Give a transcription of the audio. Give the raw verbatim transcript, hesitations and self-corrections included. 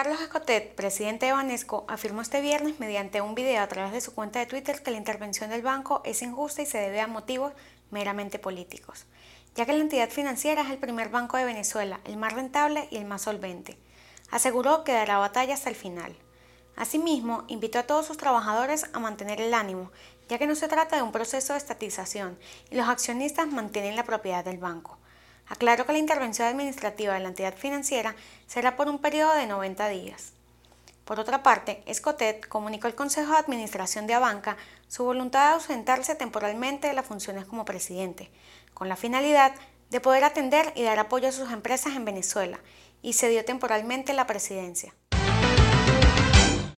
Carlos Escotet, presidente de Banesco, afirmó este viernes mediante un video a través de su cuenta de Twitter que la intervención del banco es injusta y se debe a motivos meramente políticos, ya que la entidad financiera es el primer banco de Venezuela, el más rentable y el más solvente. Aseguró que dará batalla hasta el final. Asimismo, invitó a todos sus trabajadores a mantener el ánimo, ya que no se trata de un proceso de estatización y los accionistas mantienen la propiedad del banco. Aclaró que la intervención administrativa de la entidad financiera será por un periodo de noventa días. Por otra parte, Escotet comunicó al Consejo de Administración de Abanca su voluntad de ausentarse temporalmente de las funciones como presidente, con la finalidad de poder atender y dar apoyo a sus empresas en Venezuela, y cedió temporalmente la presidencia.